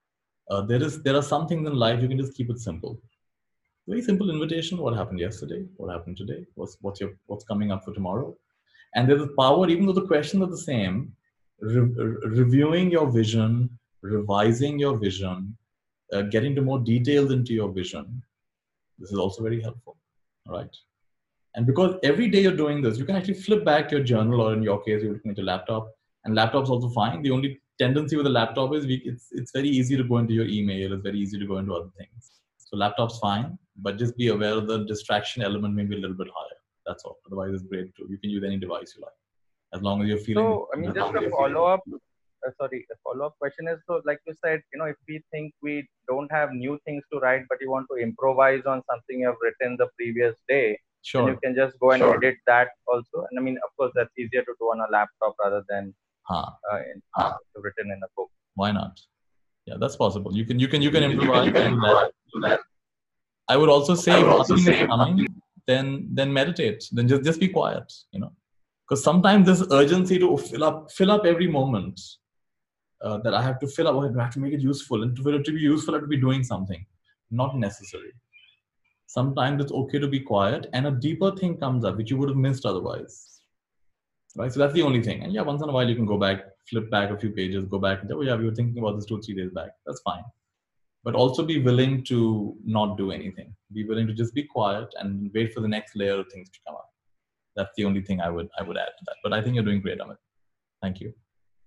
There are some things in life you can just keep it simple. Very simple invitation. What happened yesterday? What happened today? What's coming up for tomorrow? And there's a power, even though the questions are the same, reviewing your vision, revising your vision, getting to more details into your vision. This is also very helpful. All right. And because every day you're doing this, you can actually flip back to your journal, or in your case, you're looking at your laptop. And laptop's also fine. The only tendency with a laptop is it's very easy to go into your email. It's very easy to go into other things. So laptop's fine, but just be aware of the distraction element may be a little bit higher. That's all. Otherwise, it's great too. You can use any device you like, as long as you're feeling. So, I mean, just a follow-up. A follow-up question is, so like you said, if we think we don't have new things to write, but you want to improvise on something you have written the previous day, sure, then you can just go and edit that also. And I mean, of course, that's easier to do on a laptop rather than written in a book. Why not? Yeah, that's possible. You can improvise and do that. I would also say, if nothing is coming, then meditate. Then just be quiet. Because sometimes there's urgency to fill up every moment. That I have to fill up, I have to make it useful. And for it to be useful, I have to be doing something. Not necessary. Sometimes it's okay to be quiet and a deeper thing comes up, which you would have missed otherwise. Right? So that's the only thing. And yeah, once in a while you can go back, flip back a few pages, go back and say, oh yeah, we were thinking about this 2 or 3 days back. That's fine. But also be willing to not do anything. Be willing to just be quiet and wait for the next layer of things to come up. That's the only thing I would add to that. But I think you're doing great, Amit. Thank you.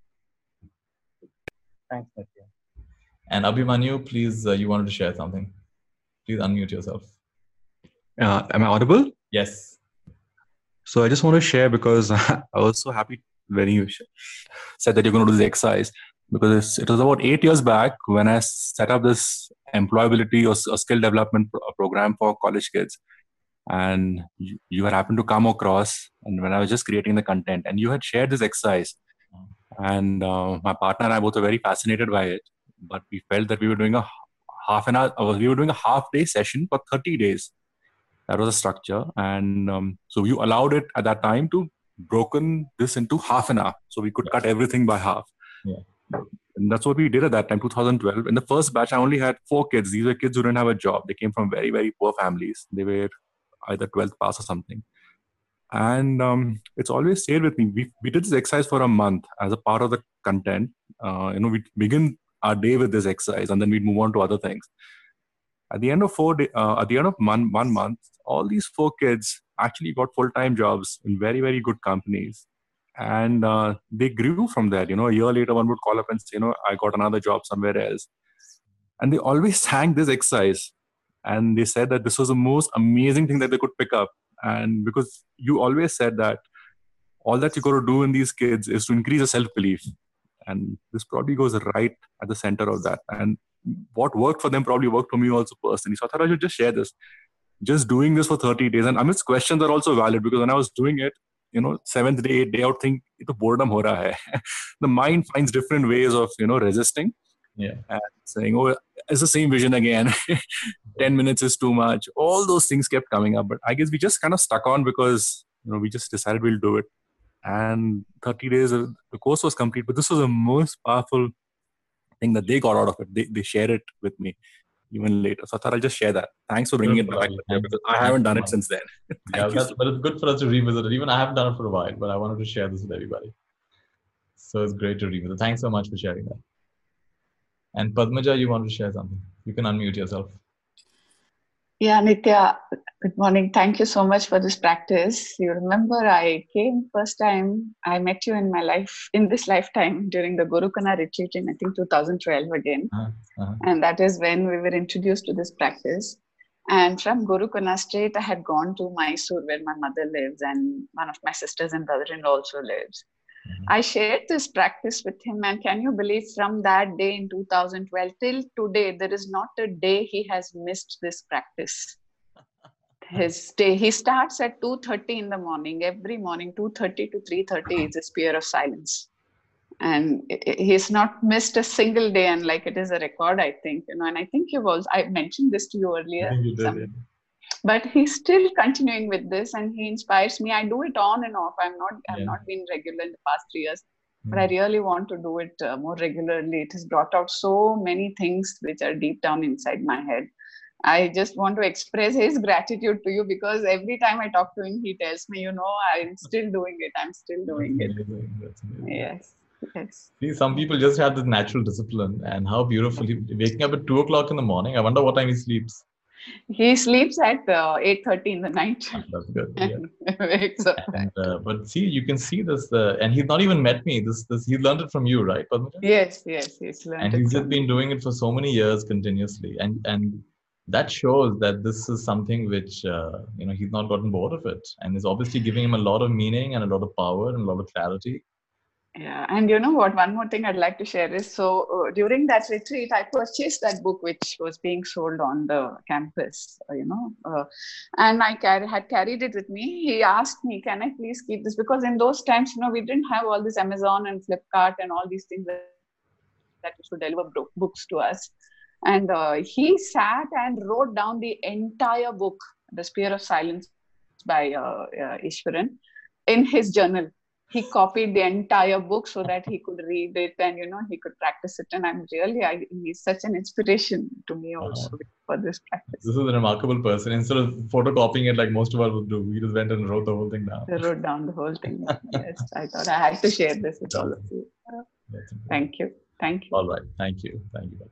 Thanks, Nitya. And Abhimanyu, please, you wanted to share something. Please unmute yourself. Am I audible? Yes. So I just want to share, because I was so happy when you said that you're going to do this exercise, because it was about 8 years back when I set up this employability or skill development program for college kids. And you had happened to come across, and when I was just creating the content, and you had shared this exercise. And my partner and I both were very fascinated by it, but we felt that we were doing a half-day session for 30 days. That was a structure. And so you allowed it at that time to broken this into half an hour. So we could cut everything by half. Yeah. And that's what we did at that time, 2012. In the first batch, I only had 4 kids. These were kids who didn't have a job. They came from very, very poor families. They were either 12th pass or something. And it's always stayed with me. We did this exercise for a month as a part of the content. We begin our day with this exercise, and then we'd move on to other things. At the end of 1 month, all these 4 kids actually got full-time jobs in very, very good companies. And they grew from there. A year later, one would call up and say, I got another job somewhere else. And they always sang this exercise. And they said that this was the most amazing thing that they could pick up. And because you always said that all that you got to do in these kids is to increase the self-belief. And this probably goes right at the center of that. And what worked for them probably worked for me also personally. So I thought I should just share this. Just doing this for 30 days. And Amit's questions are also valid, because when I was doing it, 7th day, 8th day, I would think, boredom ho raha hai. The mind finds different ways of, resisting. Yeah. And saying, oh, it's the same vision again. 10 minutes is too much. All those things kept coming up. But I guess we just kind of stuck on because, we just decided we'll do it. And 30 days, the course was complete. But this was the most powerful thing that they got out of it. They shared it with me even later. So I thought I'll just share that. Thanks for bringing it back, because I haven't done it since then. But it's good for us to revisit it. Even I haven't done it for a while, but I wanted to share this with everybody. So it's great to revisit. Thanks so much for sharing that. And Padmaja, you want to share something? You can unmute yourself. Yeah, Nitya, good morning. Thank you so much for this practice. You remember I came first time, I met you in my life, in this lifetime, during the Gurukana retreat in, I think, 2012 again. And that is when we were introduced to this practice. And from Gurukana straight, I had gone to Mysore, where my mother lives, and one of my sisters and brother-in-law also lives. I shared this practice with him, and can you believe, from that day in 2012 till today, there is not a day he has missed this practice. His day, he starts at 2:30 in the morning, every morning, 2:30 to 3:30 is a sphere of silence. And he's not missed a single day, and like it is a record, I think, and I think I mentioned this to you earlier. I think you did, yeah. But he's still continuing with this, and he inspires me. I do it on and off. I've not been regular in the past 3 years, but I really want to do it more regularly. It has brought out so many things which are deep down inside my head. I just want to express his gratitude to you, because every time I talk to him, he tells me, I'm still doing it. I'm still doing it. That's amazing. Yes. Yes. See, some people just have this natural discipline, and how beautifully waking up at 2 o'clock in the morning. I wonder what time he sleeps. He sleeps at 8:30 in the night. That's good. Yeah. Wakes up. But see, you can see this, and he's not even met me. This he learned it from you, right, Padmaja? Yes, he's learned. And he's just been doing it for so many years continuously, and that shows that this is something which he's not gotten bored of it, and is obviously giving him a lot of meaning and a lot of power and a lot of clarity. Yeah, and you know what? One more thing I'd like to share is, during that retreat, I purchased that book which was being sold on the campus, and I had carried it with me. He asked me, "Can I please keep this?" Because in those times, we didn't have all this Amazon and Flipkart and all these things that should deliver books to us. And he sat and wrote down the entire book, The Sphere of Silence by Ishwaran, in his journal. He copied the entire book so that he could read it and, he could practice it. And he's such an inspiration to me also for this practice. This is a remarkable person. Instead of photocopying it like most of us would do, he just went and wrote the whole thing down. He wrote down the whole thing. Yes, I thought I had to share this with all of you. Thank you. Thank you. All right. Thank you. Thank you.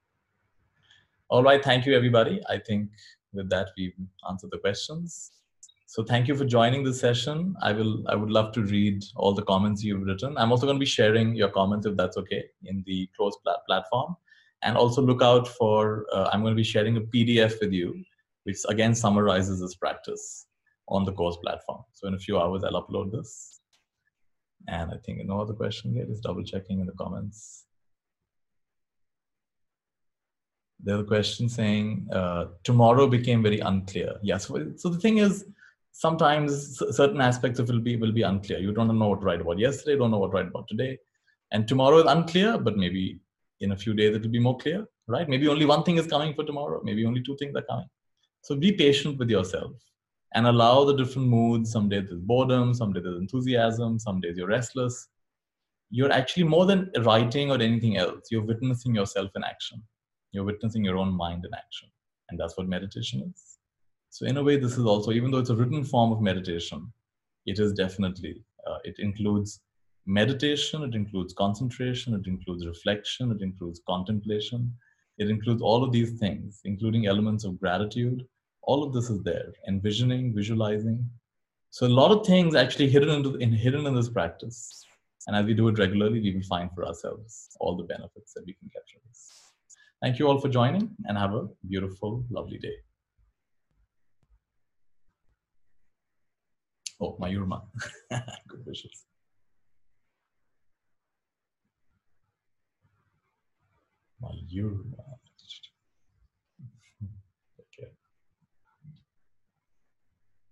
All right. Thank you, everybody. I think with that, we've answered the questions. So thank you for joining this session. I would love to read all the comments you've written. I'm also going to be sharing your comments, if that's okay, in the closed platform. And also look out for, I'm going to be sharing a PDF with you, which again summarizes this practice on the course platform. So in a few hours, I'll upload this. And I think no other question here, just double checking in the comments. There's a question saying, tomorrow became very unclear. Yes, so the thing is, sometimes certain aspects of it will be unclear. You don't know what to write about yesterday, don't know what to write about today. And tomorrow is unclear, but maybe in a few days it will be more clear, right? Maybe only one thing is coming for tomorrow. Maybe only two things are coming. So be patient with yourself and allow the different moods. Some days there's boredom, some days there's enthusiasm, some days you're restless. You're actually more than writing or anything else. You're witnessing yourself in action. You're witnessing your own mind in action. And that's what meditation is. So in a way, this is also, even though it's a written form of meditation, it is definitely, it includes meditation, it includes concentration, it includes reflection, it includes contemplation, it includes all of these things, including elements of gratitude. All of this is there, envisioning, visualizing. So a lot of things actually hidden in this practice. And as we do it regularly, we will find for ourselves all the benefits that we can get from this. Thank you all for joining, and have a beautiful, lovely day. Oh, Mayurma. Good wishes. Mayurma.